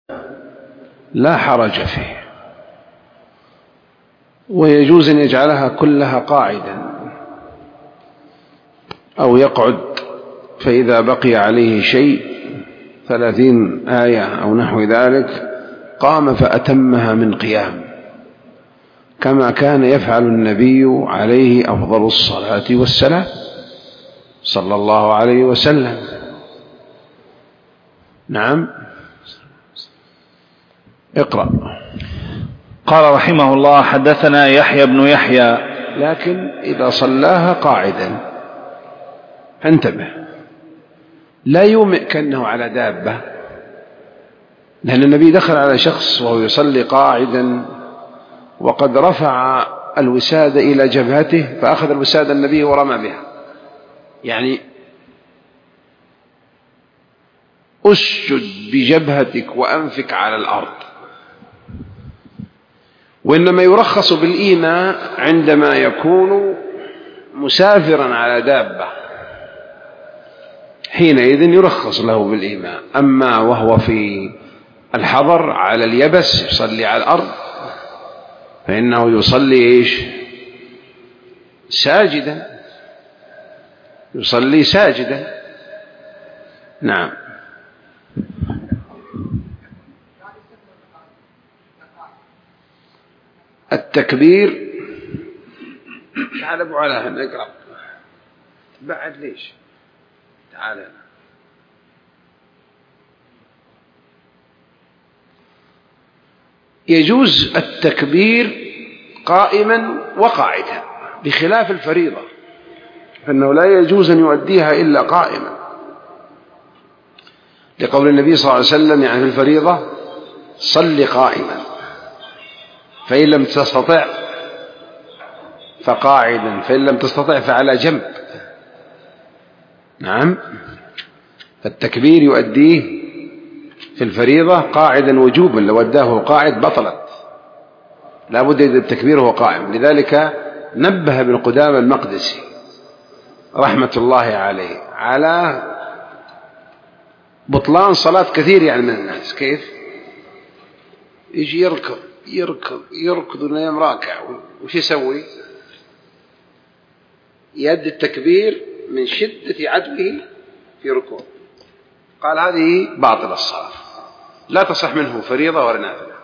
لا حرج فيه، ويجوز أن يجعلها كلها قاعدا أو يقعد، فإذا بقي عليه شيء 30 آية أو نحو ذلك قام فأتمها من قيام، كما كان يفعل النبي عليه أفضل الصلاة والسلام صلى الله عليه وسلم. نعم. اقرأ. قال رحمه الله: حدثنا يحيى بن يحيى. لكن إذا صلاها قاعدا انتبه، لا يومئ كأنه على دابة، لأن النبي دخل على شخص وهو يصلي قاعدا وقد رفع الوسادة إلى جبهته، فأخذ الوسادة النبي ورمى بها، يعني أسجد بجبهتك وأنفك على الأرض. وإنما يرخص بالإيماء عندما يكون مسافرا على دابة، حينئذ يرخص له بالإيماء. أما وهو في الحضر على اليبس يصلي على الأرض فإنه يصلي ساجدا، يصلي ساجدا. نعم. التكبير، تعال ابو علاء نقرأ بعد ليش، تعال. يجوز التكبير قائما وقاعدا بخلاف الفريضة، فإنه لا يجوز أن يؤديها إلا قائما، لقول النبي صلى الله عليه وسلم يعني في الفريضة: صل قائما، فإن لم تستطع فقاعدا، فإن لم تستطع فعلى جنب. نعم. فالتكبير يؤديه في الفريضة قاعدا وجوبا، لو أداه قاعد بطلت، لا بد أن التكبير هو قائم. لذلك نبه ابن قدامة المقدسي رحمة الله عليه على بطلان صلاة كثير يعني من الناس. كيف يجي يركض ونيم راكع، وش يسوي؟ يد التكبير من شدة عدوه في ركوع. قال هذه باطل الصلاة، لا تصح منه فريضة ولا نافلة.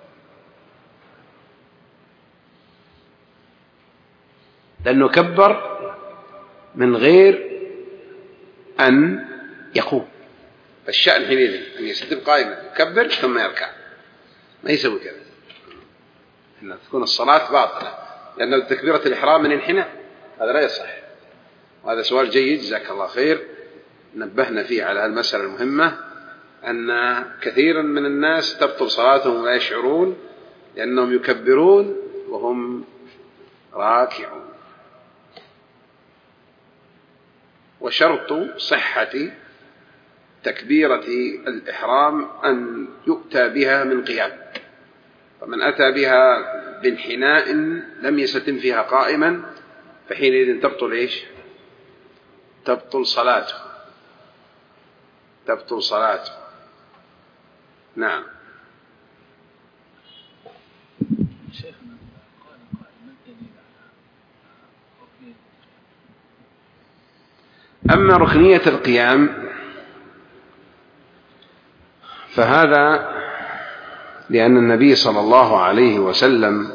لأنه كبر من غير أن يقوم، فالشأن حينئذ أن يستتب قائما يكبر ثم يركع، ما يسوي كذا، إن تكون الصلاة باطلة، لأن تكبيرة الإحرام من انحناء، هذا لا يصح. وهذا سؤال جيد جزاك الله خير، نبهنا فيه على المسألة المهمة، أن كثيرا من الناس تبطل صلاتهم ولا يشعرون، لأنهم يكبرون وهم راكعون. وشرط صحة تكبيرة الإحرام أن يؤتى بها من قيام، فمن أتى بها بانحناء لم يستتم فيها قائما فحينئذ تبطل تبطل صلاته، تبطل صلاته. نعم. أما ركنية القيام فهذا لأن النبي صلى الله عليه وسلم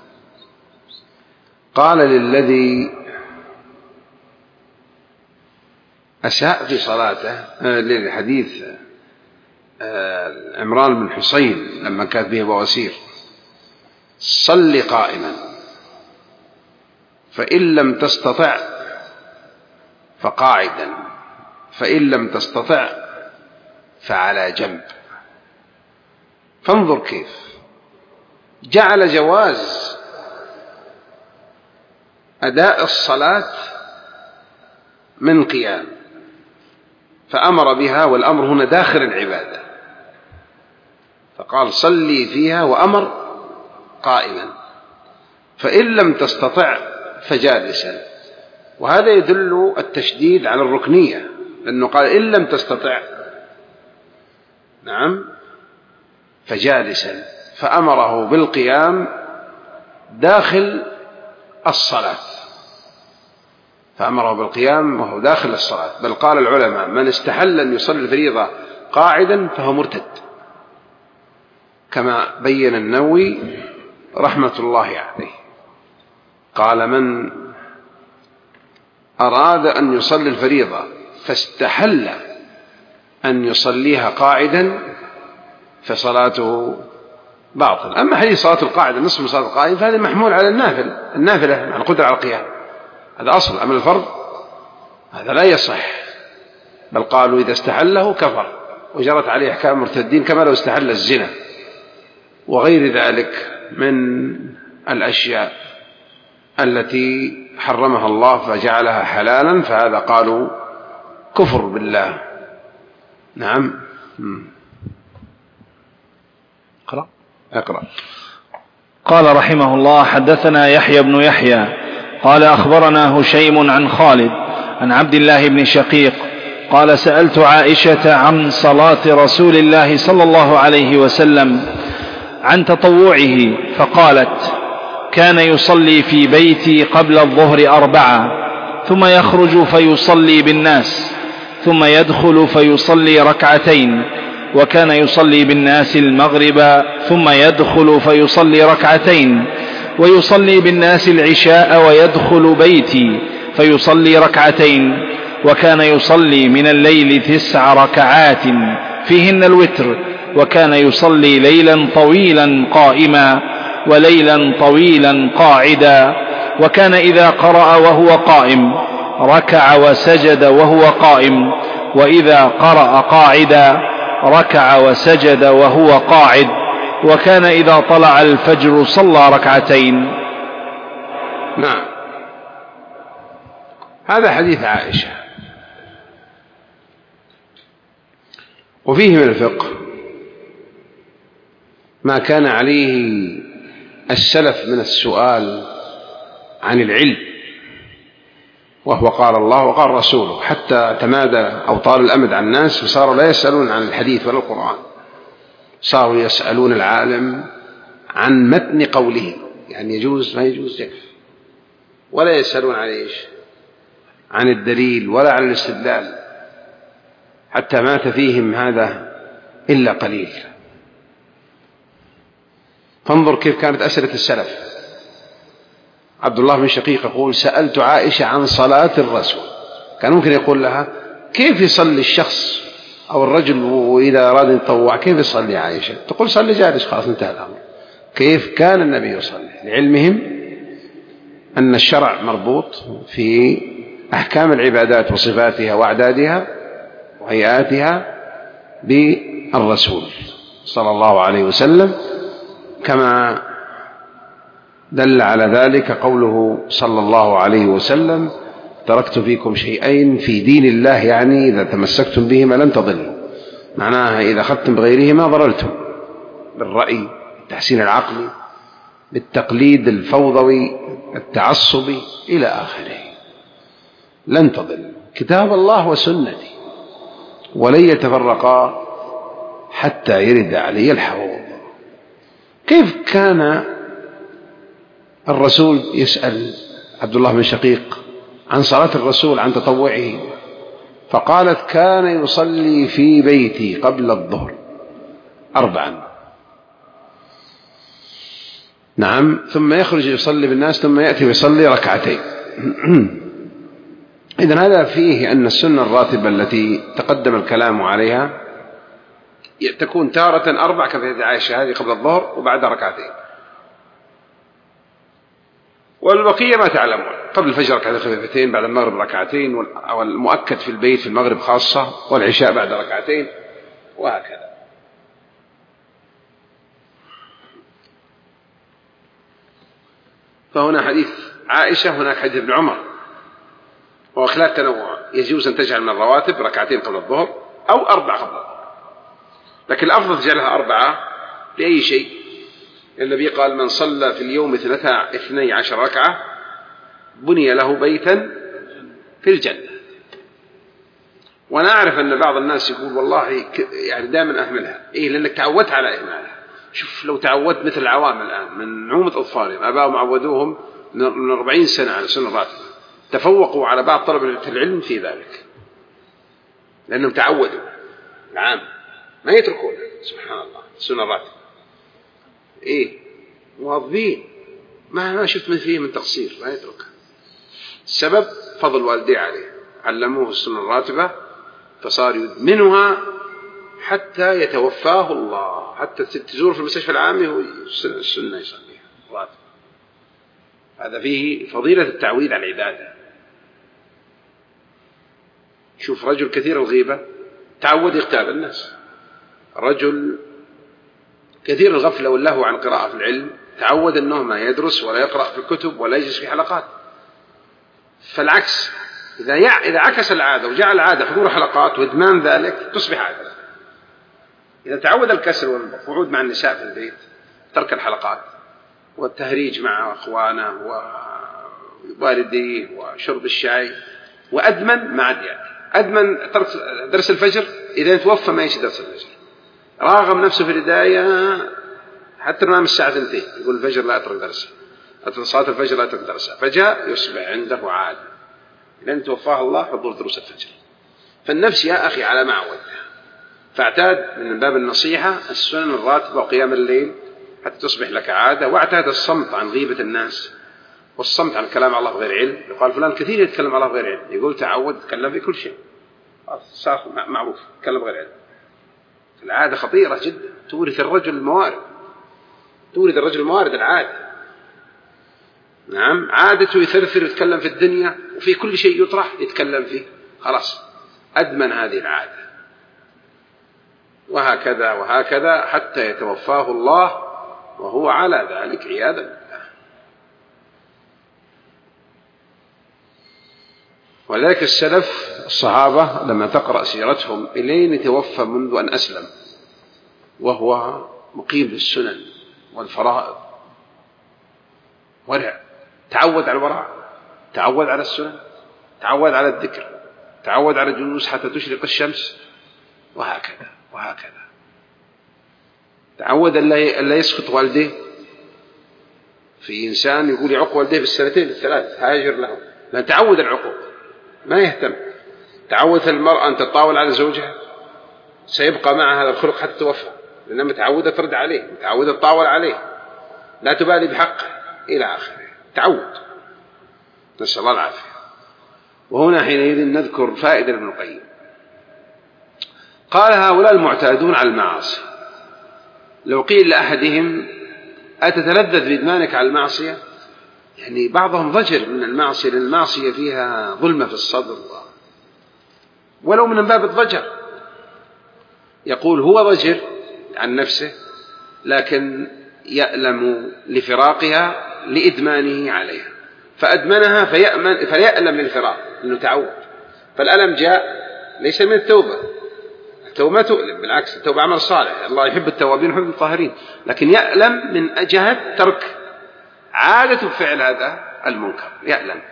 قال للذي أساء في صلاته، للحديث عمران بن حسين لما كانت به بواسير: صل قائما، فإن لم تستطع فقاعدا، فإن لم تستطع فعلى جنب. فانظر كيف جعل جواز أداء الصلاة من قيام، فأمر بها، والأمر هنا داخل العبادة، فقال صلي فيها وأمر قائما، فإن لم تستطع فجالسا. وهذا يدل التشديد على الركنية، لأنه قال إن لم تستطع. نعم. فجالسا فأمره بالقيام داخل الصلاة، فأمره بالقيام وهو داخل الصلاة. بل قال العلماء من استحل أن يصلي الفريضة قاعدا فهو مرتد، كما بين النووي رحمة الله عليه. قال من أراد أن يصلي الفريضة فاستحل أن يصليها قاعدا فصلاته باطل. أما حديث صلاة القاعدة نصف من صلاة القائم فهذا محمول على النافلة مع القدرة على القيام، هذا أصل. أما الفرض هذا لا يصح، بل قالوا إذا استحله كفر وجرت عليه أحكام المرتدين كما لو استحل الزنا وغير ذلك من الأشياء التي حرمها الله فجعلها حلالا، فهذا قالوا كفر بالله. نعم. اقرأ. قال رحمه الله حدثنا يحيى بن يحيى قال أخبرنا هشيم عن خالد عن عبد الله بن شقيق قال سألت عائشة عن صلاة رسول الله صلى الله عليه وسلم عن تطوعه فقالت كان يصلي في بيتي قبل الظهر 4 ثم يخرج فيصلي بالناس ثم يدخل فيصلي 2 وكان يصلي بالناس المغرب ثم يدخل فيصلي 2 ويصلي بالناس العشاء ويدخل بيتي فيصلي 2 وكان يصلي من الليل 9 ركعات فيهن الوتر وكان يصلي ليلا طويلا قائما وليلا طويلا قاعدا وكان إذا قرأ وهو قائم ركع وسجد وهو قائم وإذا قرأ قاعدا ركع وسجد وهو قاعد وكان إذا طلع الفجر صلى 2. نعم. هذا حديث عائشة، وفيه من الفقه ما كان عليه السلف من السؤال عن العلم، وهو قال الله وقال رسوله، حتى تمادى أو طال الأمد عن الناس وصاروا لا يسألون عن الحديث ولا القرآن، صاروا يسألون العالم عن متن قوله، يعني يجوز ما يجوز يكفي، ولا يسألون عن إيش؟ عن الدليل ولا عن الاستدلال، حتى مات فيهم هذا إلا قليل. فانظر كيف كانت أسئلة السلف. عبد الله بن شقيق يقول سألت عائشة عن صلاة الرسول، كان ممكن يقول لها كيف يصلي الشخص أو الرجل وإذا أراد أن يتطوع كيف يصلي عائشة؟ تقول صلي جالس، خلاص انتهى الأمر. كيف كان النبي يصلي؟ لعلمهم أن الشرع مربوط في أحكام العبادات وصفاتها وأعدادها وهيئاتها بالرسول صلى الله عليه وسلم، كما دل على ذلك قوله صلى الله عليه وسلم تركت فيكم شيئين في دين الله، يعني إذا تمسكتم بهما لن تضلوا، معناها إذا أخذتم بغيرهما ضللتم، بالرأي، التحسين العقلي، بالتقليد الفوضوي، التعصبي إلى آخره، لن تضلوا. كتاب الله وسنتي ولن يتفرقا حتى يرد علي الحوض. كيف كان الرسول يسأل عبد الله بن شقيق عن صلاة الرسول عن تطوعه، فقالت كان يصلي في بيتي قبل الظهر 4. نعم. ثم يخرج يصلي بالناس ثم يأتي ويصلي 2. إذن هذا فيه أن السنة الراتبة التي تقدم الكلام عليها تكون تارة 4 كما عائشة هذه قبل الظهر وبعدها 2، والبقية ما تعلمون، قبل الفجر 2 خفيفتين، بعد المغرب 2، والمؤكد في البيت في المغرب خاصة، والعشاء بعد 2، وهكذا. فهنا حديث عائشة، هناك حديث ابن عمر، وخلاف تنوع، يجوز أن تجعل من الرواتب 2 قبل الظهر أو 4 قبل الظهر، لكن الأفضل تجعلها 4 لأي شيء. النبي قال من صلى في اليوم 12 ركعة بني له بيتا في الجنة. وأنا أعرف أن بعض الناس يقول والله يعني دائما أهملها، إيه لأنك تعودت على إهمالها، شوف لو تعودت مثل العوام الآن من نعومة أطفالهم، أباهم عودوهم من 40 سنة على سنة الراتبة، تفوقوا على بعض طلبة العلم في ذلك، لأنهم تعودوا العام ما يتركون سبحان الله سنة الراتبة. مواظبين، ما شفت من فيه من تقصير، ما يتركها. السبب فضل والديه عليه، علموه السنة الراتبة فصار يدمنها حتى يتوفاه الله، حتى تزور في المستشفى العامي هو السنة يصليها راتبة. هذا فيه فضيلة التعويد على العبادة. شوف رجل كثير الغيبة تعود يغتاب الناس، رجل كثير الغفلة واللهو عن قراءة في العلم تعود أنه ما يدرس ولا يقرأ في الكتب ولا يجلس في حلقات. فالعكس، إذا عكس العادة وجعل العادة حضور حلقات وإدمان ذلك تصبح عادة. إذا تعود الكسل والقعود مع النساء في البيت، ترك الحلقات والتهريج مع أخوانه ووالديه وشرب الشاي، وأدمن ما عاد يأتي، أدمن ترك درس الفجر، إذا توفى ما يجي درس الفجر، راغم نفسه في البداية حتى نام الساعة 2 يقول الفجر لا أترك درسه، صلاة الفجر لا أترك درسه، فجاء يصبح عنده عادة لأن توفاه الله حضور دروس الفجر. فالنفس يا أخي على ما عودها، فاعتاد من باب النصيحة السنن الراتبة وقيام الليل حتى تصبح لك عادة، واعتاد الصمت عن غيبة الناس والصمت عن الكلام على الله بغير علم. يقال فلان كثير يتكلم على الله بغير علم، يقول تعود يتكلم في كل شيء، صار معروف يتكلم بغير علم. العادة خطيرة جدا، تورث الرجل الموارد العادة. نعم، عادته يثرثر يتكلم في الدنيا وفي كل شيء يطرح يتكلم فيه، خلاص أدمن هذه العادة، وهكذا وهكذا حتى يتوفاه الله وهو على ذلك عياذا بالله. ولذلك السلف الصحابة لما تقرأ سيرتهم إلين يتوفى منذ أن أسلم وهو مقيم بالسنن والفرائض، ورع، تعود على الورع، تعود على السنن، تعود على الذكر، تعود على الجلوس حتى تشرق الشمس، وهكذا وهكذا. تعود ألا يسخط والديه. في إنسان يقول يعق والديه بالسنتين بالثلاث هاجر له، لأن تعود العقوق ما يهتم. تعود المرأة أن تطاول على زوجها، سيبقى مع هذا الخلق حتى توفى، لأنها متعودة ترد عليه، متعودة تطاول عليه، لا تبالي بحقه إلى آخره. تعود، نسأل الله العافية. وهنا حينئذ نذكر فائدة ابن القيم. قال هؤلاء المعتادون على المعاصي لو قيل لأحدهم أتتلذذ بإدمانك على المعصية، يعني بعضهم ضجر من المعصية لأن المعصية فيها ظلمة في الصدر، ولو من باب الضجر، يقول هو ضجر عن نفسه لكن يألم لفراقها لإدمانه عليها، فأدمنها فيألم للفراق لأنه تعود. فالألم جاء ليس من التوبة، التوبة ما تؤلم، بالعكس التوبة عمل صالح، الله يحب التوابين ويحب الطاهرين، لكن يألم من جهة ترك عادة فعل هذا المنكر، يألم،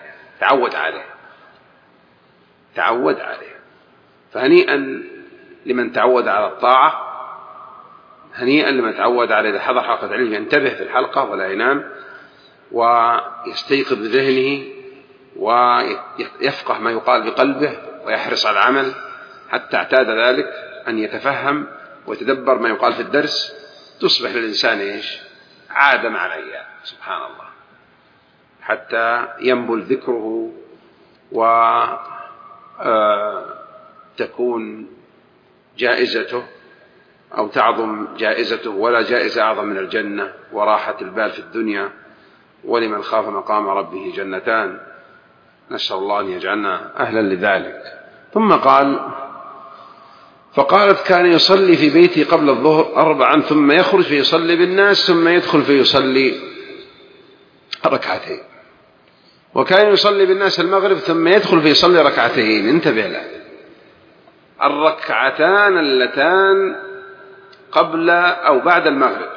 تعود عليه. فهنيئا لمن تعود على الطاعة، هنيئا لمن تعود على إذا حضر حلقة علم ينتبه في الحلقة ولا ينام، ويستيقظ بذهنه ويفقه ما يقال بقلبه ويحرص على العمل حتى اعتاد ذلك أن يتفهم ويتدبر ما يقال في الدرس، تصبح للإنسان عادة مع الأيام سبحان الله، حتى ينبل ذكره وتكون جائزته أو تعظم جائزته، ولا جائزة أعظم من الجنة وراحة البال في الدنيا، ولمن خاف مقام ربه جنتان. نسأل الله أن يجعلنا أهلا لذلك. ثم قال فقالت كان يصلي في بيتي قبل الظهر 4 ثم يخرج فيصلي بالناس ثم يدخل فيصلي 2 وكان يصلي بالناس المغرب ثم يدخل فيصلي 2. انتبه له، 2 اللتان قبل أو بعد المغرب.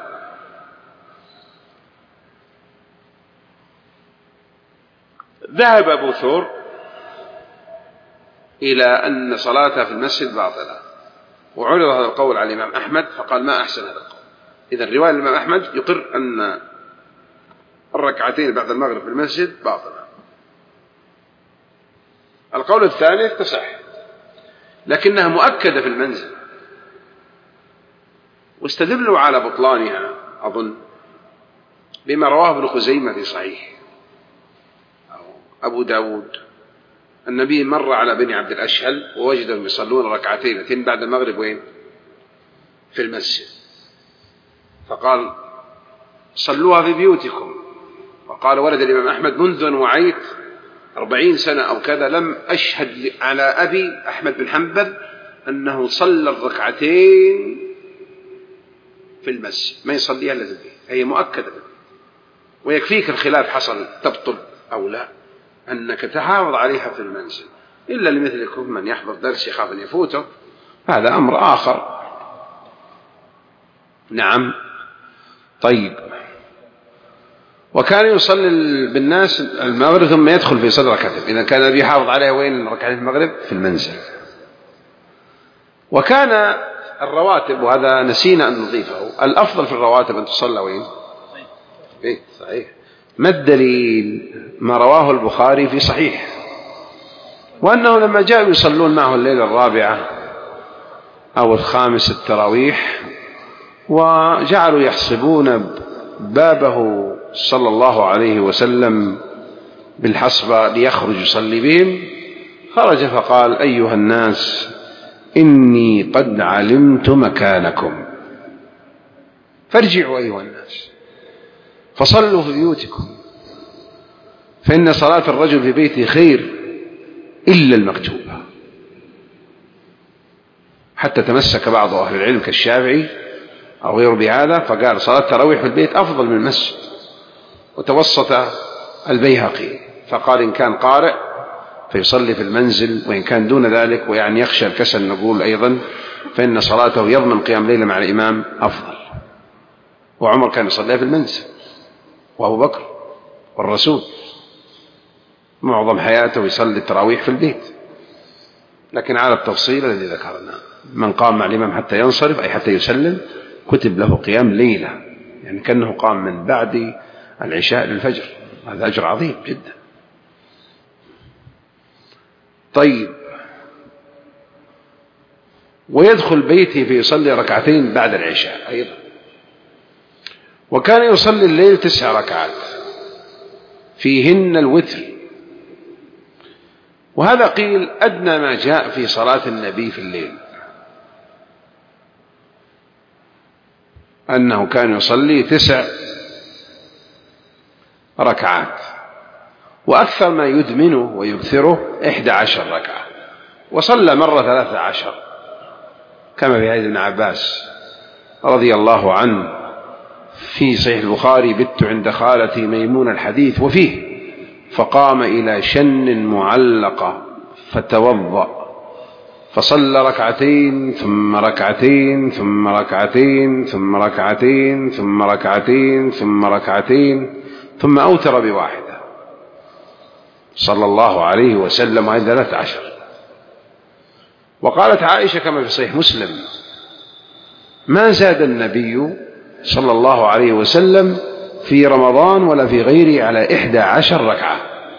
ذهب أبو ثور إلى أن صلاتها في المسجد باطلة، وعرض هذا القول على الإمام أحمد فقال ما أحسن هذا القول، إذا رواية الإمام أحمد يقر أن الركعتين بعد المغرب في المسجد باطلة. القول الثالث تصح لكنها مؤكدة في المنزل، واستدلوا على بطلانها أظن بما رواه ابن خزيمة في صحيح أو أبو داود. النبي مر على بني عبد الأشهل ووجدهم يصلون ركعتين بعد المغرب وين؟ في المسجد، فقال صلوها في بيوتكم. وقال ولد الإمام أحمد منذ أن وعيت 40 سنة أو كذا لم أشهد على أبي أحمد بن حنبل أنه صلى الركعتين في المسجد، ما يصليها إلا في البيت، هي مؤكدة. ويكفيك الخلاف حصل تبطل أو لا أنك تحافظ عليها في المنزل، إلا لمثلكم من يحضر درس يخاف أن يفوته، هذا أمر آخر. نعم. طيب، وكان يصلي بالناس المغرب ثم يدخل في صدر ركعتين، إذا كان النبي يحافظ عليها وين؟ ركعتين المغرب في المنزل. وكان الرواتب، وهذا نسينا أن نضيفه، الأفضل في الرواتب أن تصلى وين؟ إيه صحيح. ما الدليل؟ ما رواه البخاري في صحيح، وأنه لما جاءوا يصلون معه الليلة الرابعة أو الخامس التراويح وجعلوا يحسبون بابه صلى الله عليه وسلم بالحصبة ليخرج يصلي بهم، خرج فقال أيها الناس إني قد علمت مكانكم فارجعوا أيها الناس فصلوا في بيوتكم، فإن صلاة الرجل في بيته خير إلا المكتوبة. حتى تمسك بعض أهل العلم كالشافعي أو غيره بهذا، فقال صلاة التراويح في البيت أفضل من المسجد. وتوسط البيهقي فقال إن كان قارئ فيصلي في المنزل، وإن كان دون ذلك ويعني يخشى الكسل نقول أيضا فإن صلاته يضمن قيام ليلة مع الإمام أفضل. وعمر كان يصلي في المنزل، وأبو بكر والرسول معظم حياته يصلي التراويح في البيت. لكن على التفصيل الذي ذكرنا، من قام مع الإمام حتى ينصرف أي حتى يسلم كتب له قيام ليلة، يعني كأنه قام من بعد العشاء للفجر، هذا أجر عظيم جدا. طيب، ويدخل بيته فيصلي ركعتين بعد العشاء أيضا. وكان يصلي الليل 9 ركعات فيهن الوتر، وهذا قيل أدنى ما جاء في صلاة النبي في الليل، أنه كان يصلي 9 ركعات، وأكثر ما يدمنه ويكثره 11 ركعة، وصلى مرة 13 كما في حديث ابن عباس رضي الله عنه في صحيح البخاري: بت عند خالتي ميمون الحديث وفيه فقام إلى شن معلقة فتوضأ فصلى ركعتين ثم ركعتين ثم ركعتين ثم ركعتين ثم ركعتين ثم ركعتين ثم أوتر بواحدة صلى الله عليه وسلم، وهذه 13. وقالت عائشة كما في صحيح مسلم: ما زاد النبي صلى الله عليه وسلم في رمضان ولا في غيره على 11 ركعة.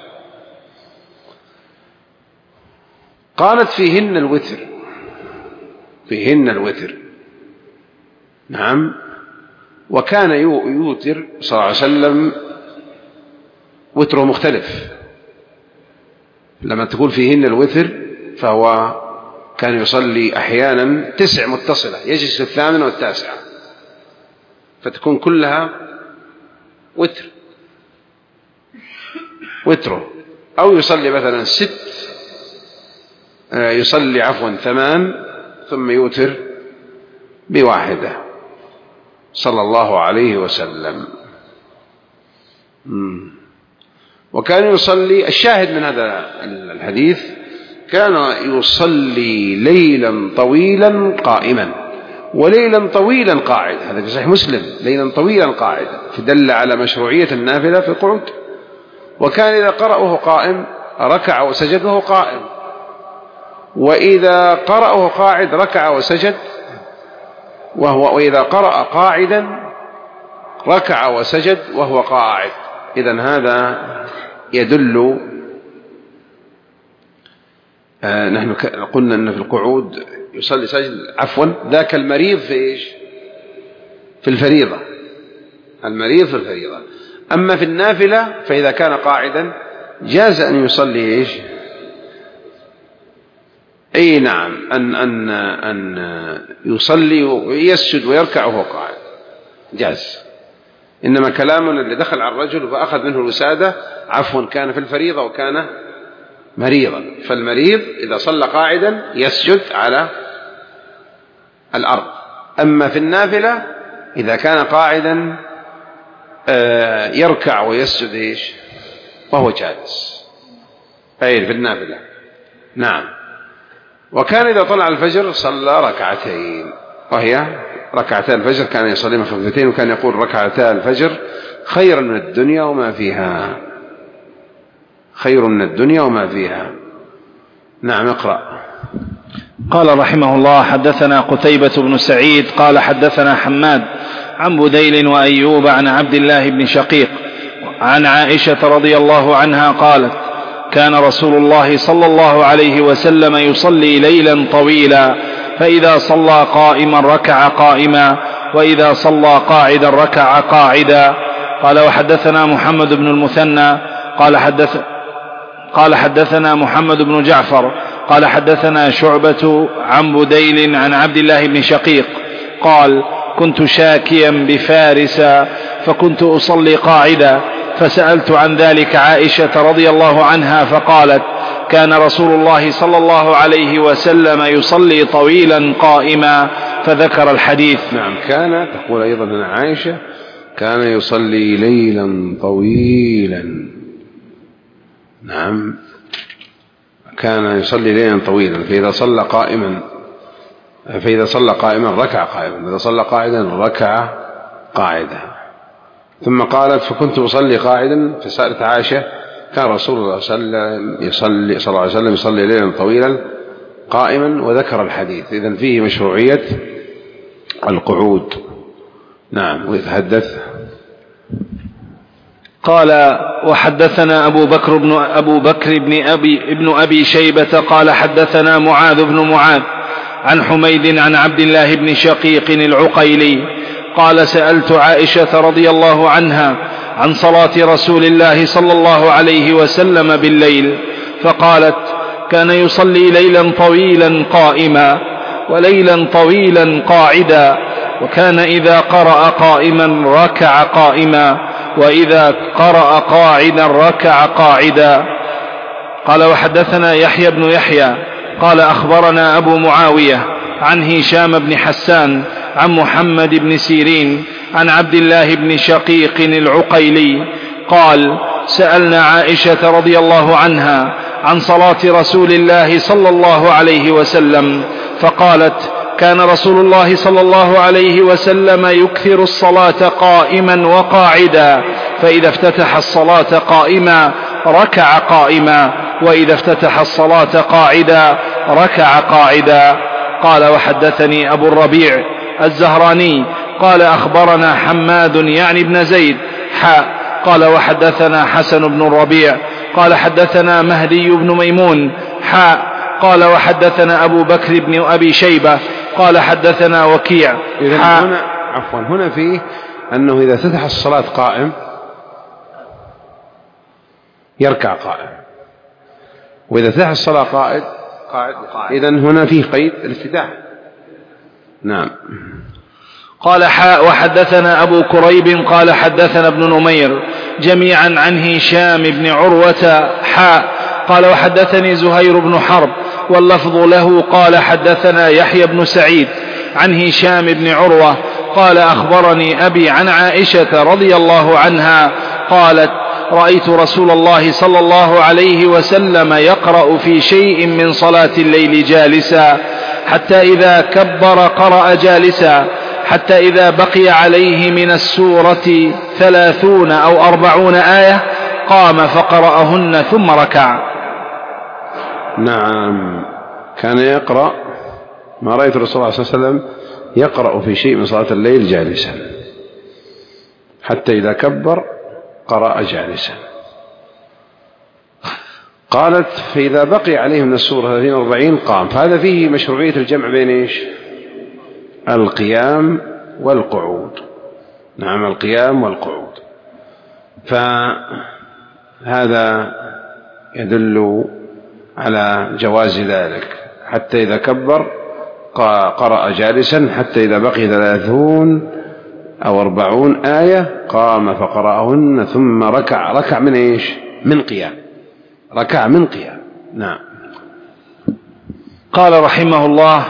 قالت فيهن الوتر، فيهن الوتر. نعم. وكان يوتر صلى الله عليه وسلم وتره مختلف، لما تقول فيهن الوتر فهو كان يصلي أحيانا 9 متصلة، يجلس 8 و9 فتكون كلها وتره، أو يصلي مثلا 8 ثم يوتر بواحدة صلى الله عليه وسلم. وكان يصلي، الشاهد من هذا الحديث، كان يصلي ليلا طويلا قائما وليلا طويلا قاعدا، هذا في صحيح مسلم، ليلا طويلا قاعدا، فدل على مشروعية النافلة في القعود. وكان إذا قرأه قائم ركع وسجد وهو قائم، وإذا قرأه قاعد ركع وسجد وإذا قرأ قاعدا ركع وسجد وهو قاعد. إذن هذا يدل، نحن قلنا أن في القعود يصلي سجد، عفوا ذاك المريض في إيش؟ في الفريضة، المريض في الفريضة. أما في النافلة فإذا كان قاعدا جاز أن يصلي إيش؟ أي نعم، أن يصلي ويسجد ويركع وهو قاعد، جاز. إنما كلامنا اللي دخل على الرجل فأخذ منه الوسادة، عفوا كان في الفريضة وكان مريضا، فالمريض إذا صلى قاعدا يسجد على الأرض. أما في النافلة إذا كان قاعدا يركع ويسجد إيش؟ وهو جالس، أي في النافلة. نعم. وكان إذا طلع الفجر صلى ركعتين، وهي ركعتان الفجر كان يصلي خفيفتين، وكان يقول ركعتا الفجر خير من الدنيا وما فيها، خير من الدنيا وما فيها. نعم، اقرأ. قال رحمه الله: حدثنا قتيبة بن سعيد قال حدثنا حماد عن بديل وأيوب عن عبد الله بن شقيق عن عائشة رضي الله عنها قالت: كان رسول الله صلى الله عليه وسلم يصلي ليلا طويلا، فإذا صلى قائما ركع قائما، وإذا صلى قاعدا ركع قاعدا. قال: وحدثنا محمد بن المثنى قال حدثنا محمد بن جعفر قال حدثنا شعبة عن بديل عن عبد الله بن شقيق قال: كنت شاكيا بفارس فكنت أصلي قاعدا، فسألت عن ذلك عائشة رضي الله عنها فقالت: كان رسول الله صلى الله عليه وسلم يصلي طويلا قائما، فذكر الحديث. نعم. كان تقول أيضا أن عائشة كان يصلي ليلا طويلا. نعم، كان يصلي ليلا طويلا، فإذا صلى قائما ركع قائما، إذا صلى قاعدا ركع قاعدا. ثم قالت: فكنت أصلي قاعدا، فسألت عائشة: كان رسول الله صلى الله عليه وسلم يصلي ليلا طويلا قائما، وذكر الحديث. إذن فيه مشروعية القعود. نعم. ويتحدث. قال: وحدثنا أبو بكر بن أبي شيبة قال حدثنا معاذ بن معاذ عن حميد عن عبد الله بن شقيق العقيلي قال: سألت عائشة رضي الله عنها عن صلاة رسول الله صلى الله عليه وسلم بالليل، فقالت: كان يصلي ليلا طويلا قائما وليلا طويلا قاعدا، وكان إذا قرأ قائما ركع قائما، وإذا قرأ قاعدا ركع قاعدا. قال: وحدثنا يحيى بن يحيى قال أخبرنا أبو معاوية عن هشام بن حسان عن محمد بن سيرين عن عبد الله بن شقيق العقيلي قال: سألنا عائشة رضي الله عنها عن صلاة رسول الله صلى الله عليه وسلم، فقالت: كان رسول الله صلى الله عليه وسلم يكثر الصلاة قائما وقاعدا، فإذا افتتح الصلاة قائما ركع قائما، وإذا افتتح الصلاة قاعدا ركع قاعدا. قال: وحدثني أبو الربيع الزهراني قال أخبرنا حماد يعني ابن زيد قال: وحدثنا حسن بن الربيع قال حدثنا مهدي بن ميمون قال: وحدثنا أبو بكر بن أبي شيبة قال حدثنا وكيع. هنا فيه أنه إذا فتح الصلاة قائم يركع قائم، وإذا فتح الصلاة قاعد. إذن هنا فيه قيد الافتتاح. نعم. قال: وحدثنا أبو كريب قال حدثنا ابن نمير جميعا عن هشام بن عروة قال: وحدثني زهير بن حرب واللفظ له قال: حدثنا يحيى بن سعيد عن هشام بن عروة قال: أخبرني أبي عن عائشة رضي الله عنها قالت: رأيت رسول الله صلى الله عليه وسلم يقرأ في شيء من صلاة الليل جالسا، حتى إذا كبر قرأ جالسا، حتى إذا بقي عليه من السورة 30 أو 40 آية قام فقرأهن ثم ركع. نعم. كان يقرأ، ما رأيت الرسول صلى الله عليه وسلم يقرأ في شيء من صلاة الليل جالسا، حتى إذا كبر قرأ جالسا. قالت فإذا بقي عليه من السورة 30-40 قام. فهذا فيه مشروعية الجمع بين إيش؟ القيام والقعود. نعم، القيام والقعود. فهذا يدل على جواز ذلك. حتى إذا كبر قرأ جالسا، حتى إذا بقي 30 أو 40 آية قام فقرأهن ثم ركع من إيش؟ من قيام، ركع من قيام. نعم. قال رحمه الله: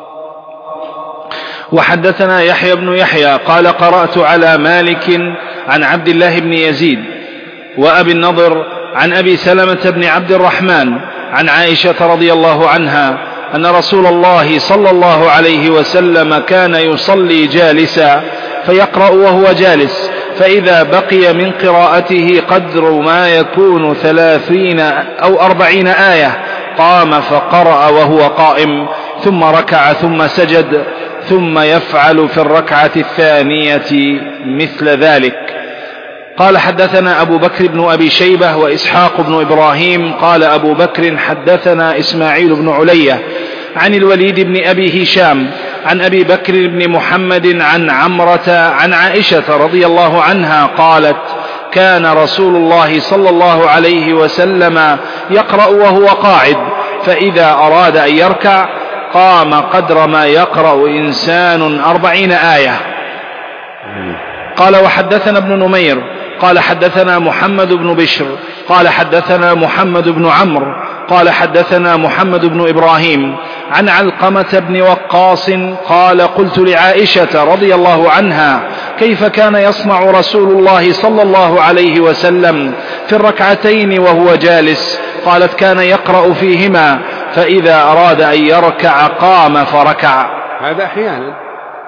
وحدثنا يحيى بن يحيى قال قرأت على مالك عن عبد الله بن يزيد وأبي النضر عن أبي سلمة بن عبد الرحمن عن عائشة رضي الله عنها أن رسول الله صلى الله عليه وسلم كان يصلي جالسا فيقرأ وهو جالس، فإذا بقي من قراءته قدر ما يكون 30 أو 40 آية قام فقرأ وهو قائم، ثم ركع ثم سجد، ثم يفعل في الركعة الثانية مثل ذلك. قال حدثنا أبو بكر بن أبي شيبة وإسحاق بن إبراهيم قال أبو بكر حدثنا إسماعيل بن علية عن الوليد بن أبي هشام عن أبي بكر بن محمد عن عمرة عن عائشة رضي الله عنها قالت: كان رسول الله صلى الله عليه وسلم يقرأ وهو قاعد، فإذا أراد أن يركع قام قدر ما يقرأ إنسان 40 آية. قال وحدثنا ابن نمير قال حدثنا محمد بن بشر قال حدثنا محمد بن عمرو قال حدثنا محمد بن إبراهيم عن علقمة بن وقاص قال: قلت لعائشة رضي الله عنها: كيف كان يصنع رسول الله صلى الله عليه وسلم في الركعتين وهو جالس؟ قالت: كان يقرأ فيهما، فإذا أراد أن يركع قام فركع. هذا أحيانا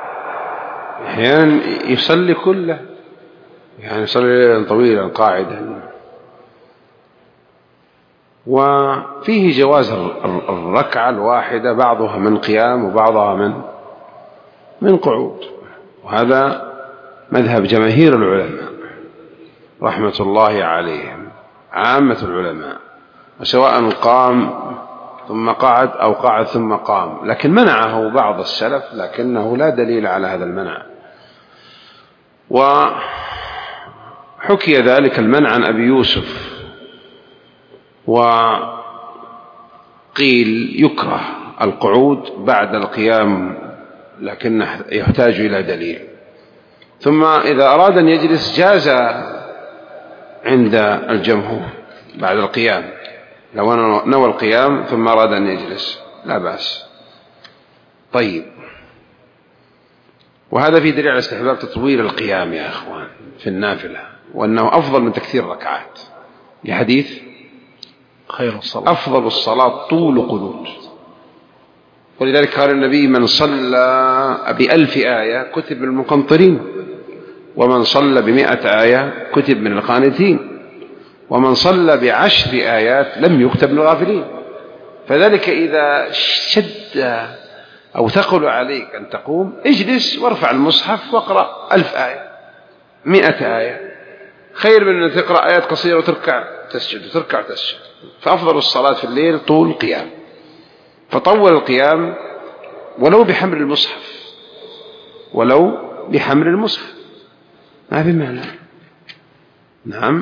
يصلي كله، يعني يصلي طويلا قاعدا. وفيه جواز الركعة الواحدة، بعضها من قيام وبعضها من قعود، وهذا مذهب جماهير العلماء رحمة الله عليهم، عامة العلماء، وسواء قام ثم قعد أو قعد ثم قام. لكن منعه بعض السلف، لكنه لا دليل على هذا المنع. وحكي ذلك المنع عن أبي يوسف، وقيل يكره القعود بعد القيام، لكنه يحتاج إلى دليل. ثم إذا أراد أن يجلس جاز عند الجمهور بعد القيام، لو نوى القيام ثم أراد أن يجلس لا بأس. طيب، وهذا في دليل على استحباب تطويل القيام يا أخوان في النافلة، وأنه أفضل من تكثير الركعات، لحديث خير الصلاة أفضل الصلاة طول قنوت. ولذلك قال النبي: من صلى ب1000 آية كتب من المقنطرين، ومن صلى ب100 آية كتب من القانتين، ومن صلى ب10 آيات لم يكتب من الغافلين. فذلك إذا شد أو ثقل عليك أن تقوم، اجلس وارفع المصحف واقرأ 1000 آية 100 آية، خير من أن تقرأ آيات قصيرة وتركع تسجد وتركع تسجد. فأفضل الصلاة في الليل طول القيام، فطول القيام ولو بحمل المصحف، ولو بحمل المصحف ما في معنى. نعم.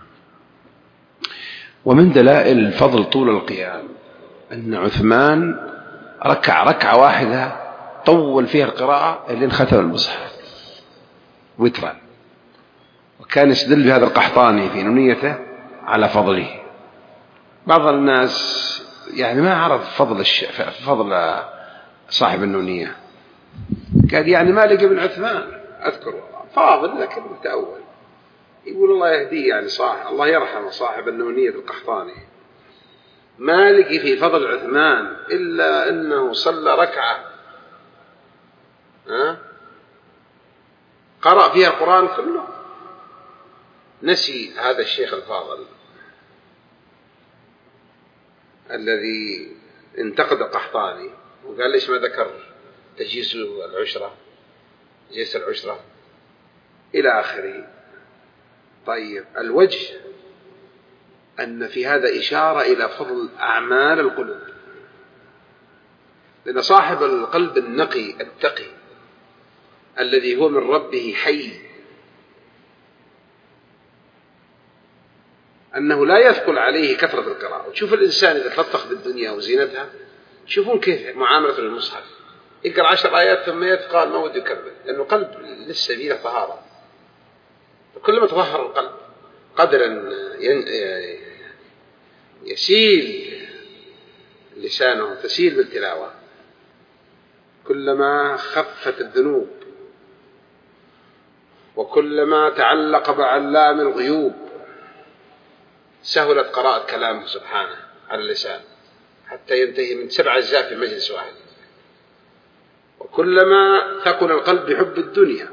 ومن دلائل فضل طول القيام أن عثمان ركع ركعة واحدة طول فيها القراءة اللي ختم المصحف وترا، وكان يستدل بهذا القحطاني في نونيته على فضله. بعض الناس يعني ما عرف فضل صاحب النونية، قال يعني مالك بن عثمان أذكر فاضل لكن متأول، يقول الله يهديه، يعني صاحب الله يرحمه صاحب النونية القحطاني، مالك في فضل عثمان إلا أنه صلى ركعة قرأ فيها القرآن كله. نسي هذا الشيخ الفاضل الذي انتقد القحطاني وقال ليش ما ذكر تجيس العشرة إلى آخره. طيب، الوجه أن في هذا إشارة إلى فضل أعمال القلوب، لأن صاحب القلب النقي التقي الذي هو من ربه حي أنه لا يثقل عليه كثرة القراءة. وتشوف الإنسان إذا تلطخ بالدنيا وزينتها، شوفون كيف معاملة المصحف، يقرأ 10 آيات ثم يتقال ما وده يكمل، لأنه قلب لسه فيه طهارة. كلما تطهر القلب قدر أن يسيل لسانه تسيل بالتلاوة، كلما خفت الذنوب وكلما تعلق بعلام الغيوب سهلت قراءة كلامه سبحانه على اللسان حتى ينتهي من 7 أجزاء في مجلس واحد. وكلما ثقل القلب بحب الدنيا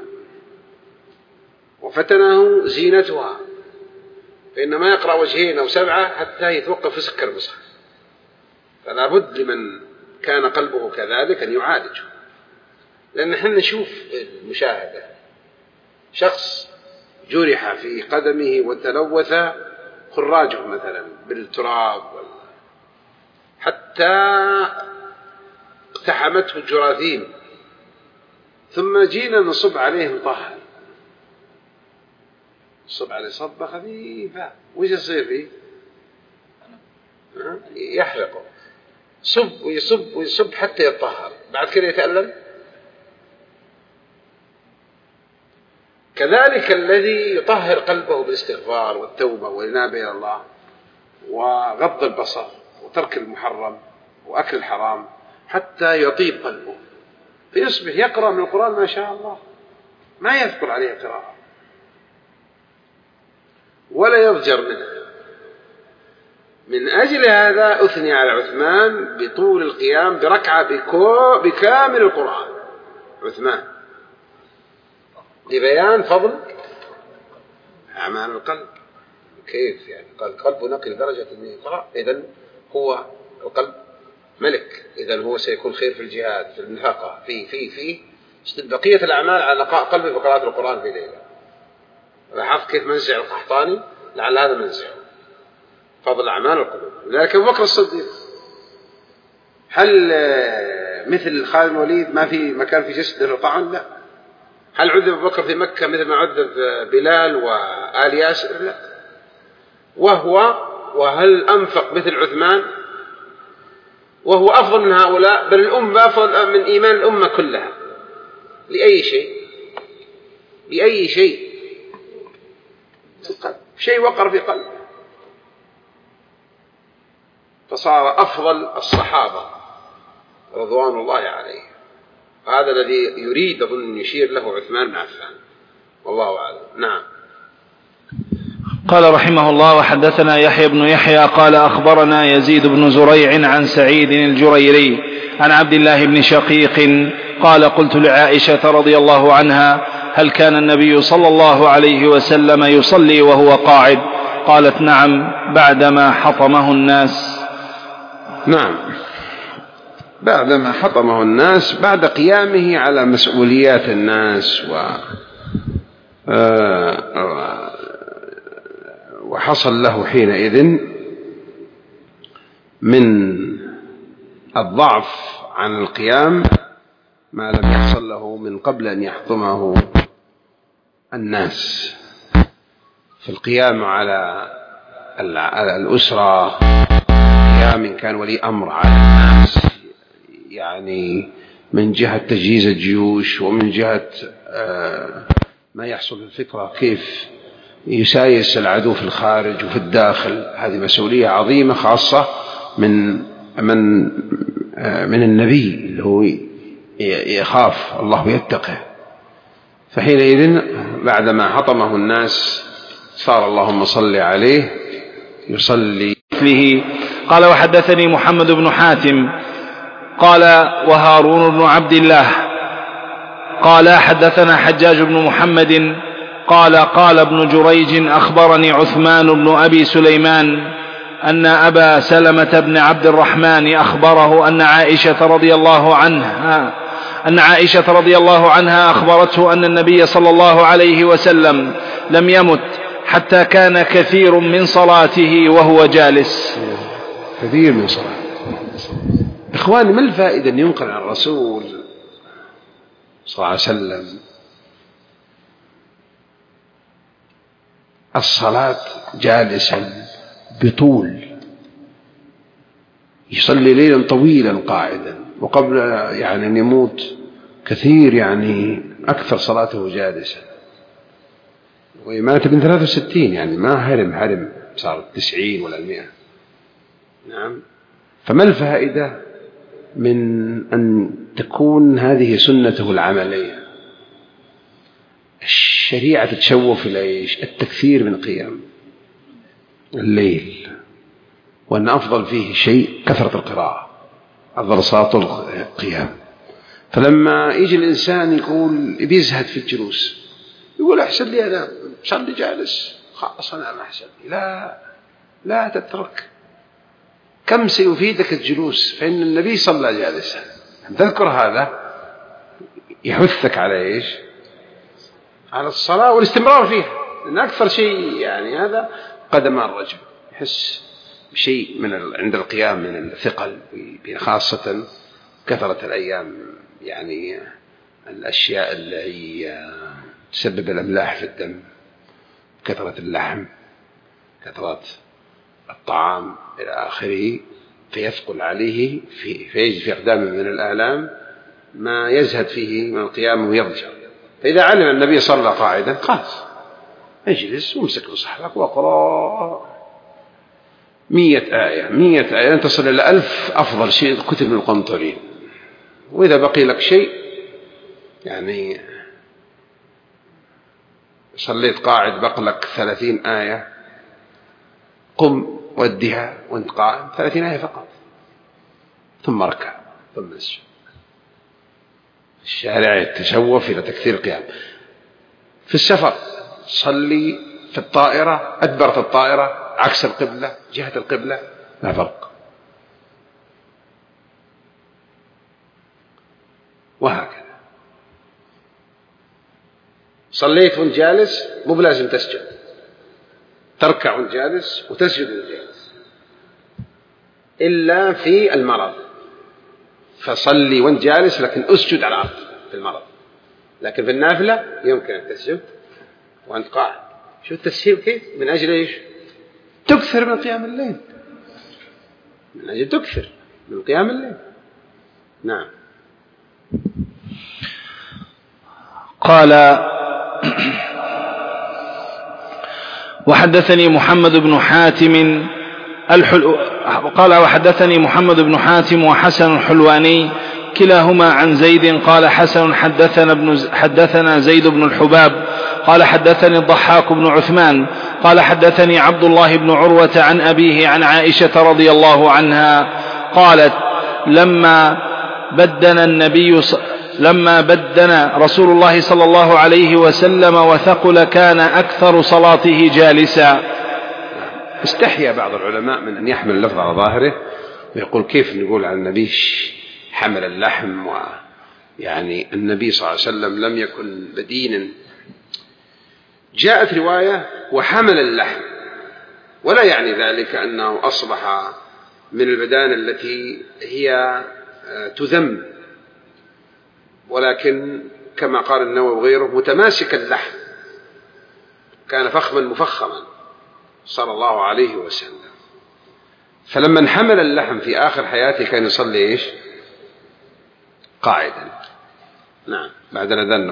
وفتنه زينتها، فإنما يقرأ 2 أو 7 حتى يتوقف في سكر المصحف. فلا بد لمن كان قلبه كذلك أن يعالجه، لأن نحن نشوف المشاهدة، شخص جرح في قدمه وتلوث خراجه مثلا بالتراب حتى اقتحمته الجراثيم، ثم جينا نصب عليه مطهر، نصب عليه صبة خفيفة، وش يصير فيه؟ يحرقه، صب ويصب ويصب حتى يطهر، بعد كده يتألم. كذلك الذي يطهر قلبه بالاستغفار والتوبة والإنابة إلى الله وغض البصر وترك المحرم وأكل الحرام حتى يطيب قلبه، فيصبح يقرأ من القرآن ما شاء الله، ما يذكر عليه قراءة ولا يضجر منه. من أجل هذا أثني على عثمان بطول القيام بركعة بكامل القرآن، عثمان، لبيان فضل أعمال القلب. كيف يعني؟ قال قلبه نقي لدرجة أنه يقرأ، إذن هو القلب ملك، إذن هو سيكون خير في الجهاد، في النفقة، في بقية الأعمال على نقاء قلبه في قراءة القرآن في ليلة. لاحظت كيف منزع القحطاني؟ لعل هذا منزعه فضل أعمال القلوب. لكن بكر الصديق هل مثل خالد الوليد ما في مكان في جسده طعن؟ لا. هل عذب بكر في مكة مثل ما عذب بلال وآل ياسر؟ لا. وهل أنفق مثل عثمان؟ وهو أفضل من هؤلاء، بل الأمة أفضل من إيمان الأمة كلها. لأي شيء شيء وقر في قلبه، فصار أفضل الصحابة رضوان الله عليه. هذا الذي يريد أظن يشير له عثمان بن عفان، والله أعلم. نعم. قال رحمه الله: وحدثنا يحيى بن يحيى قال أخبرنا يزيد بن زريع عن سعيد الجريري عن عبد الله بن شقيق قال: قلت لعائشة رضي الله عنها: هل كان النبي صلى الله عليه وسلم يصلي وهو قاعد؟ قالت: نعم، بعدما حطمه الناس. نعم، بعدما حطمه الناس، بعد قيامه على مسؤوليات الناس وحصل له حينئذ من الضعف عن القيام ما لم يحصل له من قبل أن يحطمه الناس في القيام على الأسرة، قيام كان ولي أمر على الناس، يعني من جهة تجهيز الجيوش ومن جهة ما يحصل في الفكرة كيف يسايس العدو في الخارج وفي الداخل. هذه مسؤولية عظيمة خاصة من النبي اللي هو يخاف الله ويتقه. فحينئذ بعدما حطمه الناس صار اللهم صل عليه يصلي فيه. قال: وحدثني محمد بن حاتم قال: وهارون بن عبد الله قال: حدثنا حجاج بن محمد قال: قال ابن جريج: أخبرني عثمان بن أبي سليمان أن أبا سلمة بن عبد الرحمن أخبره أن عائشة رضي الله عنها أن عائشة رضي الله عنها أخبرته أن النبي صلى الله عليه وسلم لم يمت حتى كان كثير من صلاته وهو جالس. كثير من صلاته. إخواني، ما الفائدة أن ينقل عن الرسول صلى الله عليه وسلم الصلاة جالسا بطول، يصلي ليلا طويلا قاعدا، وقبل يعني أن يموت كثير يعني أكثر صلاته جالسا، ومات من 63 يعني ما هرم صار 90 ولا 100. نعم. فما الفائدة من أن تكون هذه سنته العملية؟ الشريعة تتشوف إلى إيش؟ التكثير من قيام الليل، وأن أفضل فيه شيء كثرة القراءة، أفضل صلاة القيام. فلما يجي الإنسان يقول بيزهد في الجلوس، يقول أحسن لي أنا صلي جالس خلاص أنا أحسن لي. لا تترك. كم سيفيدك الجلوس؟ فإن النبي صلى جالسا. تذكر هذا يحثك على إيش؟ على الصلاة والاستمرار فيها، لأن أكثر شيء يعني هذا قدم الرجل يحس بشيء من عند القيام من الثقل، خاصة كثرة الأيام، يعني الأشياء اللي تسبب الأملاح في الدم، كثرة اللحم، كثرة الطعام إلى آخره، فيثقل عليه فيجد في أقدامه من الآلام ما يزهد فيه من القيام ويرجع. فإذا علم النبي صلى قاعدا خلاص اجلس وامسك مصحفك واقرأ 100 آية أن تصل إلى 1000 أفضل شيء كتب من القنطرين. وإذا بقي لك شيء يعني صليت قاعد بقى لك 30 آية، قم ودها وانت قائم 30 آية فقط، ثم اركع ثم اسجد. الشارع يتشوف إلى تكثير القيام. في السفر صلي في الطائرة، أدبرت الطائرة عكس القبلة، جهة القبلة، لا فرق. وهكذا صليت وانت جالس مو بلازم تسجد، تركع وانت جالس وتسجد وانت جالس، إلا في المرض فصلي وانت جالس لكن اسجد على الأرض في المرض. لكن في النافلة يمكن أن تسجد وأنت قاعد. شو التسهيل كيف؟ من أجل إيش؟ تكثر من قيام الليل، من أجل تكثر من قيام الليل. نعم. قال وحدثني محمد بن حاتم وحدثني محمد بن حاتم وحسن الحلواني كلاهما عن زيد قال حسن حدثنا زيد بن الحباب قال حدثني الضحاك بن عثمان قال حدثني عبد الله بن عروة عن أبيه عن عائشة رضي الله عنها قالت لما بدن رسول الله صلى الله عليه وسلم وثقل كان أكثر صلاته جالسا. استحيا بعض العلماء من أن يحمل اللفظ على ظاهره ويقول كيف نقول عن النبي حمل اللحم، ويعني النبي صلى الله عليه وسلم لم يكن بدينا. جاءت رواية وحمل اللحم، ولا يعني ذلك أنه أصبح من البدانة التي هي تذم، ولكن كما قال النووي وغيره متماسك اللحم، كان فخما مفخما صلى الله عليه وسلم. فلما انحمل اللحم في آخر حياته كان يصلي إيش؟ قاعدا. نعم. بعد الأذان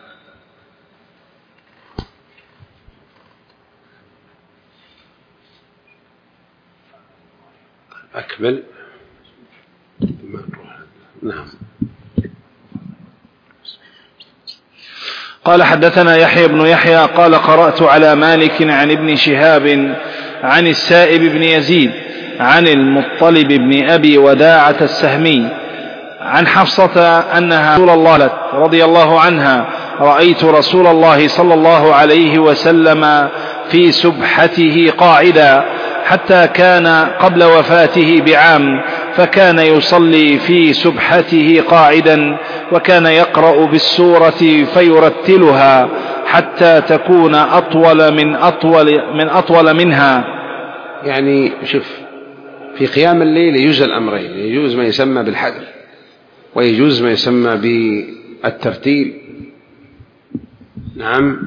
أكمل. نعم. قال حدثنا يحيى بن يحيى قال قرأت على مالك عن ابن شهاب عن السائب بن يزيد عن المطلب بن أبي وداعة السهمي عن حفصة أنها رسول الله رضي الله عنها رأيت رسول الله صلى الله عليه وسلم في سبحته قاعدا حتى كان قبل وفاته بعام فكان يصلي في سبحته قاعدا، وكان يقرأ بالسورة فيرتلها حتى تكون أطول منها. يعني شوف، في قيام الليل يجوز الأمرين، يجوز ما يسمى بالحدر ويجوز ما يسمى بالترتيل. نعم.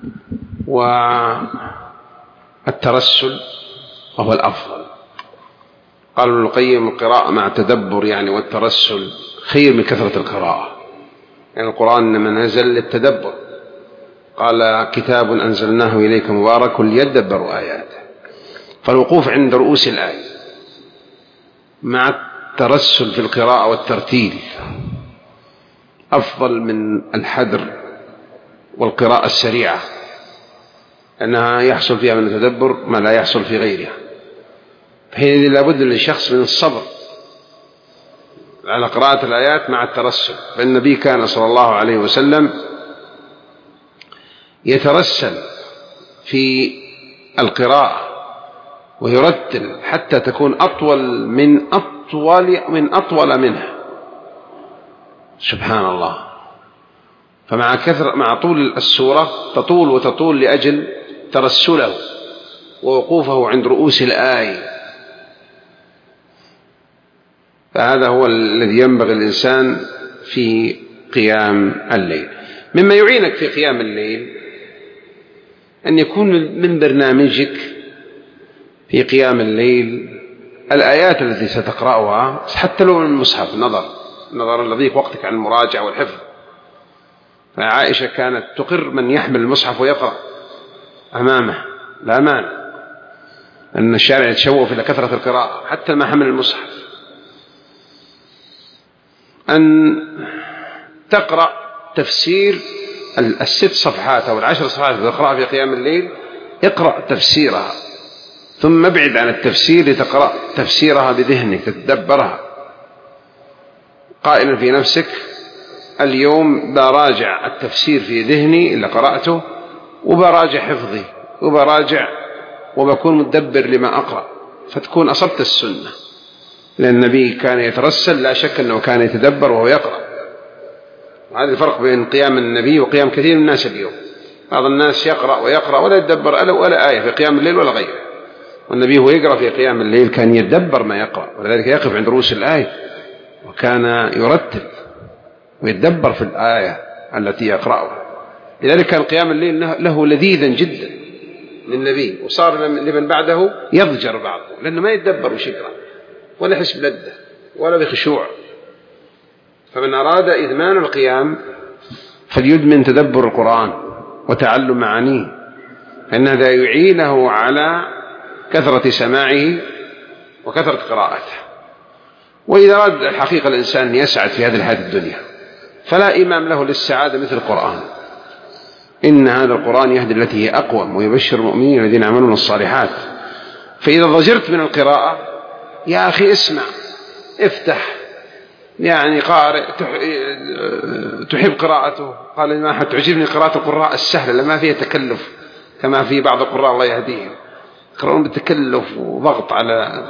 والترسل وهو الأفضل. قال ابن القيم: القراءة مع التدبر يعني والترسل خير من كثرة القراءة، يعني القرآن إنما نزل للتدبر. قال: كتاب أنزلناه إليك مبارك ليدبروا آياته. فالوقوف عند رؤوس الآية مع الترسل في القراءة والترتيل أفضل من الحدر والقراءة السريعة، أنها يحصل فيها من التدبر ما لا يحصل في غيرها. فحينئذ لابد للشخص من الصبر على قراءة الآيات مع الترسل. فالنبي كان صلى الله عليه وسلم يترسل في القراءة ويرتل حتى تكون أطول منها. سبحان الله. مع طول السورة تطول لأجل ترسله ووقوفه عند رؤوس الآية. فهذا هو الذي ينبغي الإنسان في قيام الليل. مما يعينك في قيام الليل أن يكون من برنامجك في قيام الليل الآيات التي ستقرأها، حتى لو من المصحف، نظرا لضيق وقتك عن المراجعة والحفظ. فعائشة كانت تقر من يحمل المصحف ويقرأ أمامه، لا مانع أن الشارع يتشوف إلى كثرة القراءة حتى ما حمل المصحف. أن تقرأ تفسير 6 صفحات أو 10 صفحات تقرأ في قيام الليل، اقرأ تفسيرها ثم ابعد عن التفسير لتقرأ تفسيرها بذهنك، تتدبرها قائلا في نفسك: اليوم براجع التفسير في ذهني اللي قرأته، وبراجع حفظي، وبراجع وبكون متدبر لما أقرأ، فتكون أصبت السنة. لأن النبي كان يترسل، لا شك أنه كان يتدبر وهو يقرأ. وهذا الفرق بين قيام النبي وقيام كثير من الناس اليوم. بعض الناس يقرأ ولا يتدبر ولا آية في قيام الليل ولا غيره، والنبي هو يقرأ في قيام الليل كان يتدبر ما يقرأ، ولذلك يقف عند رؤوس الآية وكان يرتب ويتدبر في الآية التي يقرأها. لذلك كان قيام الليل له لذيذا جدا للنبي، وصار لمن بعده يضجر بعضه لأنه ما يتدبر وش يقرأ ولا يحس بلذة ولا بخشوع. فمن أراد إدمان القيام فليدمن تدبر القرآن وتعلم معانيه، فإن هذا يعينه على كثرة سماعه وكثرة قراءته. وإذا أراد الحقيقة الإنسان أن يسعد في هذه الحياة الدنيا فلا إمام له للسعادة مثل القرآن. إن هذا القرآن يهدي التي هي أقوم ويبشر المؤمنين الذين يعملون الصالحات. فإذا ضجرت من القراءة يا أخي اسمع، افتح، يعني قارئ تحب قراءته. قال الإمام أحمد: تعجبني قراءة القراء السهلة لما فيها تكلف، كما في بعض القراء الله يهديهم يقرؤون بالتكلف وضغط على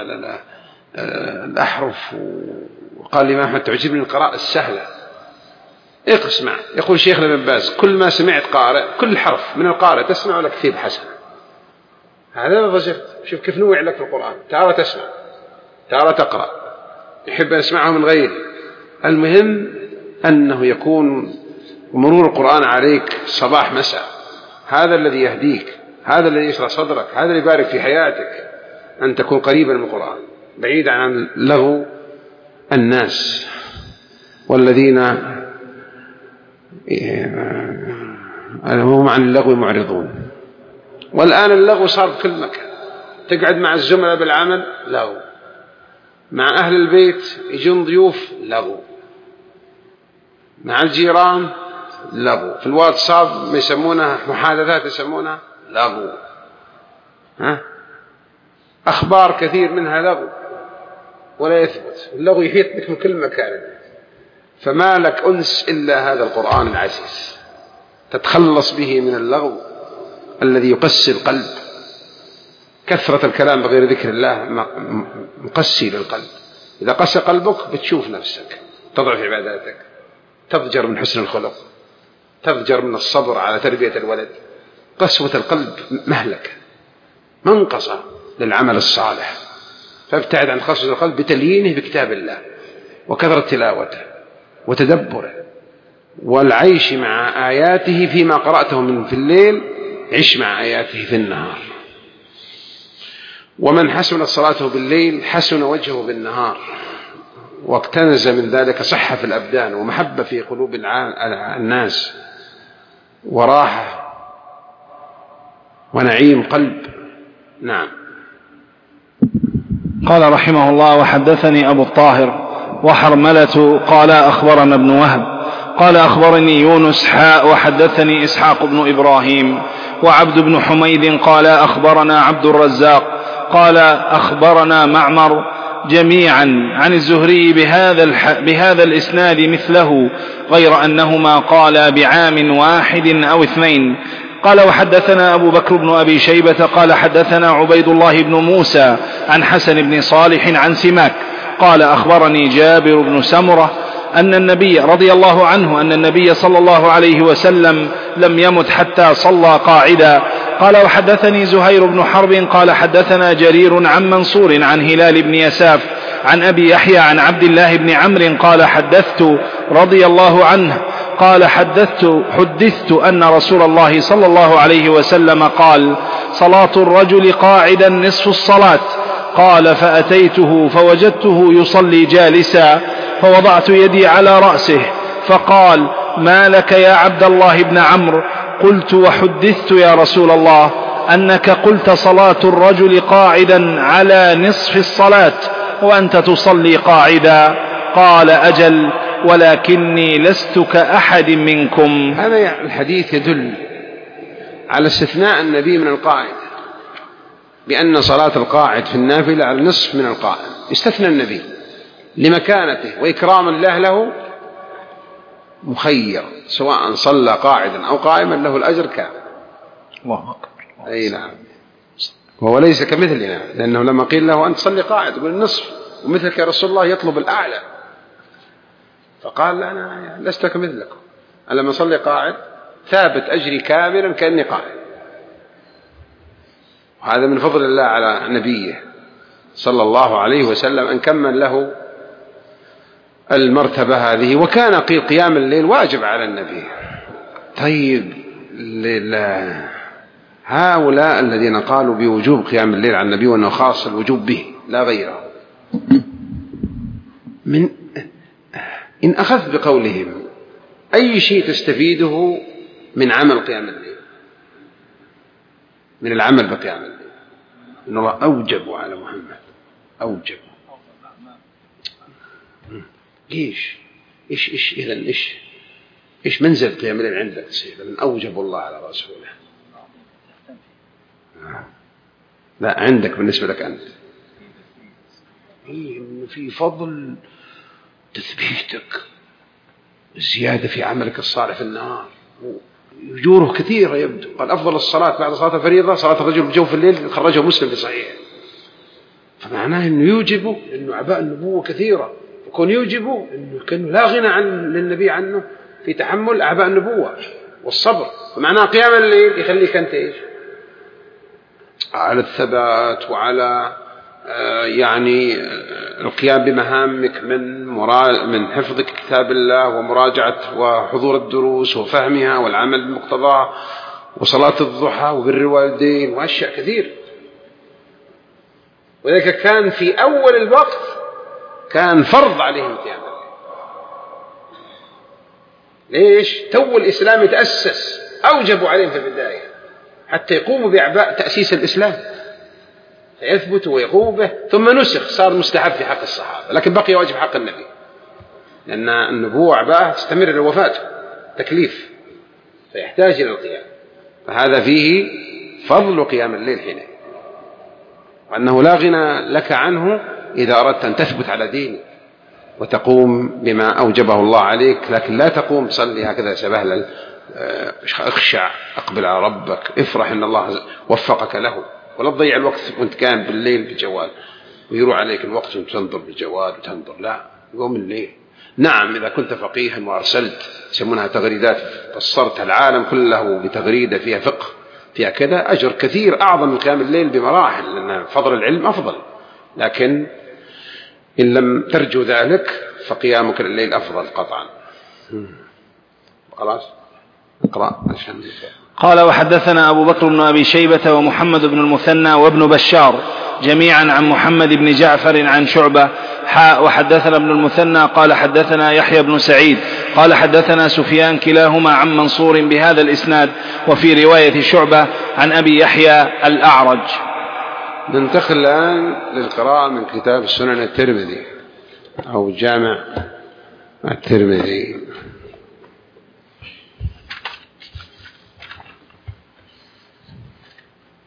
الأحرف. وقال الإمام أحمد: تعجبني القراءة السهلة. اسمع، يقول شيخنا ابن باز: كل ما سمعت قارئ، كل حرف من القارئ تسمع لك فيه بحسنة. هذا ضجرت. شوف كيف نوع لك في القرآن، تارة تسمع تارة تقرأ، يحب أن يسمعه من غيره. المهم أنه يكون مرور القرآن عليك صباح مساء، هذا الذي يهديك، هذا الذي يشرح صدرك، هذا اللي يبارك في حياتك، أن تكون قريبا من القرآن بعيدا عن لغو الناس والذين هم عن اللغو معرضون. والآن اللغو صار بكل مكان، تقعد مع الزملاء بالعمل لغو، مع أهل البيت يجون ضيوف لغو، مع الجيران لغو، في الواتساب ما يسمونها محادثات يسمونها لغو، أخبار كثير منها لغو ولا يثبت. اللغو يحيط بك من كل مكان، فما لك أنس إلا هذا القرآن العزيز تتخلص به من اللغو الذي يقسي القلب. كثرة الكلام بغير ذكر الله مقسي للقلب. إذا قسى قلبك بتشوف نفسك تضعف عباداتك، تضجر من حسن الخلق، تضجر من الصبر على تربية الولد. قسوة القلب مهلكة، منقصة للعمل الصالح. فابتعد عن قسوة القلب بتليينه بكتاب الله وكثرة تلاوته وتدبره والعيش مع آياته فيما قرأته من في الليل، عش مع آياته في النهار. ومن حسنت صلاته بالليل حسن وجهه بالنهار، واقتنز من ذلك صحة في الأبدان ومحبة في قلوب الناس وراحة ونعيم قلب. نعم. قال رحمه الله: وحدثني أبو الطاهر وحرملة قال أخبرنا ابن وهب قال أخبرني يونس وحدثني إسحاق بن إبراهيم وعبد بن حميد قال أخبرنا عبد الرزاق قال أخبرنا معمر جميعا عن الزهري بهذا الإسناد مثله، غير أنهما قالا بعام واحد أو 2. قال وحدثنا أبو بكر بن أبي شيبة قال حدثنا عبيد الله بن موسى عن حسن بن صالح عن سماك قال أخبرني جابر بن سمرة أن النبي رضي الله عنه أن النبي صلى الله عليه وسلم لم يمت حتى صلى قاعدا. قال وحدثني زهير بن حرب قال حدثنا جرير عن منصور عن هلال بن يساف عن أبي يحيى عن عبد الله بن عمرو قال حدثت رضي الله عنه قال حدثت أن رسول الله صلى الله عليه وسلم قال: صلاة الرجل قاعدا نصف الصلاة. قال فأتيته فوجدته يصلي جالسا فوضعت يدي على رأسه فقال: ما لك يا عبد الله بن عمرو؟ قلت: وحدثت يا رسول الله أنك قلت صلاة الرجل قاعدا على نصف الصلاة وأنت تصلي قاعدا. قال: أجل، ولكني لست كأحد منكم. هذا الحديث يدل على استثناء النبي من القاعد، بأن صلاة القاعد في النافلة على نصف من القائم. استثنى النبي لمكانته وإكرام الله له، مخير سواء صلى قاعدا أو قائما له الأجر كامل. الله أكبر. أي نعم. وهو ليس كمثلنا، لأنه لما قيل له أنت صلي قاعد يقول النصف، ومثلك يا رسول الله يطلب الأعلى، فقال: أنا لست كمثلكم، أنا لما صلي قاعد ثابت أجري كاملا كأني قاعد. وهذا من فضل الله على نبيه صلى الله عليه وسلم أن كمل له المرتبة هذه. وكان قيام الليل واجب على النبي. طيب، هؤلاء الذين قالوا بوجوب قيام الليل على النبي وأنه خاص الوجوب به لا غيره، إن أخذ بقولهم أي شيء تستفيده من عمل قيام الليل، من العمل بقيام الليل؟ إن الله أوجب على محمد، أوجب. إيش إذن إيش منزل قيام الليل عندك من أوجب الله على رسوله؟ لا، عندك بالنسبة لك أنت إنه في فضل تثبيتك، زيادة في عملك الصالح في النهار، أجوره كثيرة يبدو. قال: أفضل الصلاة بعد صلاة الفريضة صلاة الرجل بجوف الليل، خرجه مسلم في صحيح. فمعناه أنه يوجب أنه أعباء النبوة كثيرة، وكون يوجب أنه كان لا غنى للنبي عنه في تحمل أعباء النبوة والصبر. فمعناه قيام الليل يخليك أنت إيش؟ على الثبات وعلى يعني القيام بمهامك من حفظك كتاب الله ومراجعة وحضور الدروس وفهمها والعمل بمقتضاه وصلاة الضحى وبر الوالدين وأشياء كثير. وذلك كان في أول الوقت كان فرض عليهم قيام الليل. ليش؟ تو الإسلام يتأسس، أوجبوا عليهم في البداية حتى يقوموا بأعباء تأسيس الإسلام، فيثبتوا ويقوموا به، ثم نسخ صار مستحب في حق الصحابة، لكن بقي واجب حق النبي، لأن النبوة أعباء تستمر للوفاة، تكليف، فيحتاج إلى القيام. فهذا فيه فضل قيام الليل حينه، وأنه لا غنى لك عنه إذا أردت أن تثبت على دينك وتقوم بما أوجبه الله عليك. لكن لا تقوم تصلي هكذا سبهلل، اخشع، اقبل على ربك، افرح ان الله وفقك له، ولا تضيع الوقت وانت كان بالليل بالجوال. ويروح عليك الوقت وتنظر بالجوال وتنظر، لا، قوم الليل. نعم إذا كنت فقيها وأرسلت، يسمونها تغريدات، فسرت العالم كله بتغريدة فيها فقه فيها كذا، أجر كثير أعظم من قيام الليل بمراحل، لأن فضل العلم أفضل. لكن إن لم ترجو ذلك فقيامك الليل أفضل قطعا. خلاص اقرأ. قال وحدثنا أبو بكر بن أبي شيبة ومحمد بن المثنى وابن بشار جميعا عن محمد بن جعفر عن شعبة وحدثنا ابن المثنى قال حدثنا يحيى بن سعيد قال حدثنا سفيان كلاهما عن منصور بهذا الإسناد، وفي رواية شعبة عن أبي يحيى الأعرج. ننتقل الآن للقراءة من كتاب السنن الترمذي أو جامع الترمذي.